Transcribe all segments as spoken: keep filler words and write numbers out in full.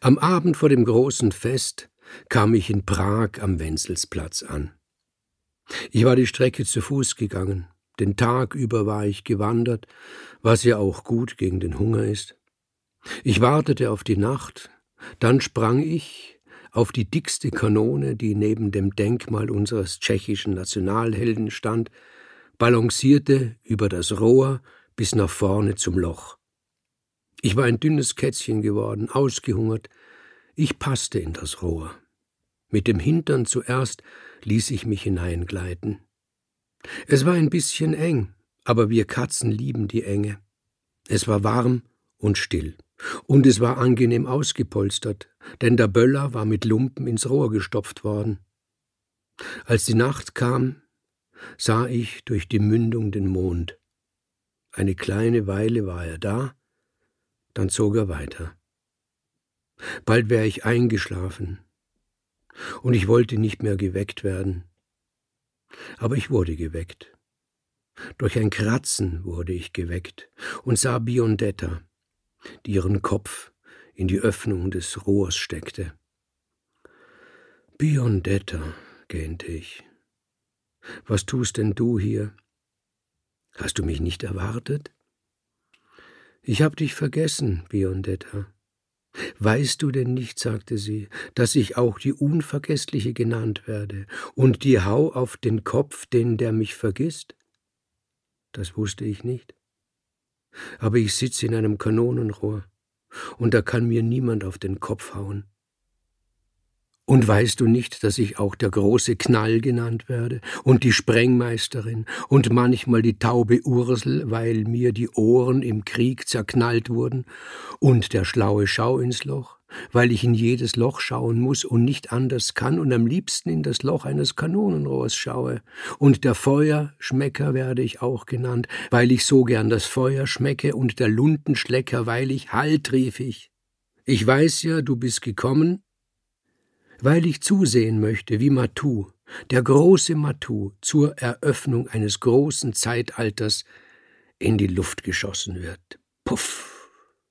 Am Abend vor dem großen Fest kam ich in Prag am Wenzelsplatz an. Ich war die Strecke zu Fuß gegangen, den Tag über war ich gewandert, was ja auch gut gegen den Hunger ist. Ich wartete auf die Nacht, dann sprang ich auf die dickste Kanone, die neben dem Denkmal unseres tschechischen Nationalhelden stand, balancierte über das Rohr bis nach vorne zum Loch. Ich war ein dünnes Kätzchen geworden, ausgehungert. Ich passte in das Rohr. Mit dem Hintern zuerst ließ ich mich hineingleiten. Es war ein bisschen eng, aber wir Katzen lieben die Enge. Es war warm und still. Und es war angenehm ausgepolstert, denn der Böller war mit Lumpen ins Rohr gestopft worden. Als die Nacht kam, sah ich durch die Mündung den Mond. Eine kleine Weile war er da, dann zog er weiter. Bald wäre ich eingeschlafen, und ich wollte nicht mehr geweckt werden. Aber ich wurde geweckt. Durch ein Kratzen wurde ich geweckt und sah Biondetta, die ihren Kopf in die Öffnung des Rohrs steckte. »Biondetta«, gähnte ich, »was tust denn du hier? Hast du mich nicht erwartet?« »Ich hab dich vergessen, Biondetta. Weißt du denn nicht«, sagte sie, »dass ich auch die Unvergessliche genannt werde und dir hau auf den Kopf, den der mich vergisst?« Das wusste ich nicht. Aber ich sitze in einem Kanonenrohr, und da kann mir niemand auf den Kopf hauen. Und weißt du nicht, dass ich auch der große Knall genannt werde und die Sprengmeisterin und manchmal die taube Ursel, weil mir die Ohren im Krieg zerknallt wurden, und der schlaue Schau ins Loch, weil ich in jedes Loch schauen muss und nicht anders kann und am liebsten in das Loch eines Kanonenrohrs schaue, und der Feuerschmecker werde ich auch genannt, weil ich so gern das Feuer schmecke, und der Luntenschlecker, weil ich, halt, rief ich, ich weiß ja, du bist gekommen, weil ich zusehen möchte, wie Matou, der große Matou, zur Eröffnung eines großen Zeitalters in die Luft geschossen wird. Puff!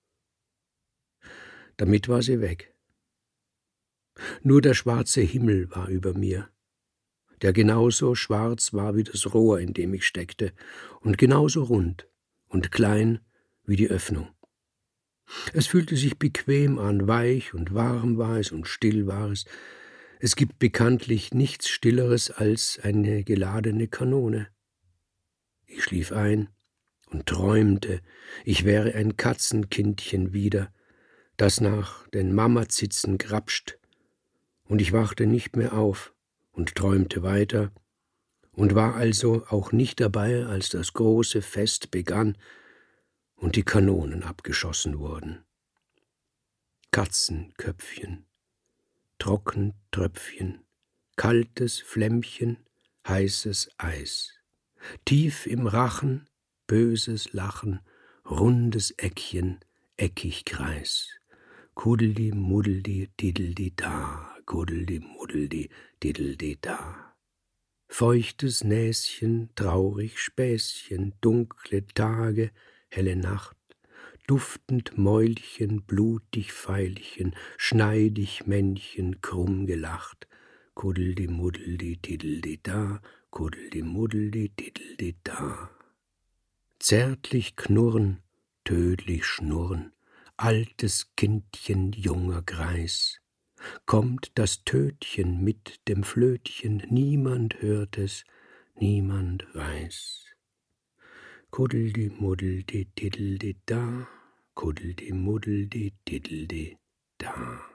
Damit war sie weg. Nur der schwarze Himmel war über mir, der genauso schwarz war wie das Rohr, in dem ich steckte, und genauso rund und klein wie die Öffnung. Es fühlte sich bequem an, weich und warm war es und still war es. Es gibt bekanntlich nichts Stilleres als eine geladene Kanone. Ich schlief ein und träumte, ich wäre ein Katzenkindchen wieder, das nach den Mamazitzen grapscht, und ich wachte nicht mehr auf und träumte weiter und war also auch nicht dabei, als das große Fest begann und die Kanonen abgeschossen wurden. Katzenköpfchen, Trockentröpfchen, kaltes Flämmchen, heißes Eis, tief im Rachen, böses Lachen, rundes Eckchen, eckig Kreis, Kuddeldi, Muddeldi, Diddeldi da, Kuddeldi, Muddeldi, Diddeldi da. Feuchtes Näschen, traurig Späßchen, dunkle Tage, helle Nacht, duftend Mäulchen, blutig Veilchen, schneidig Männchen, krumm gelacht, Kuddeldi, Muddeldi, Diddeldi da, Kuddeldi, Muddeldi, Diddeldi da. Zärtlich knurren, tödlich schnurren, altes Kindchen, junger Greis. Kommt das Tötchen mit dem Flötchen, niemand hört es, niemand weiß. Kuddeldi, Muddeldi, Diddeldi da, Kuddeldi, Muddeldi, Diddeldi da.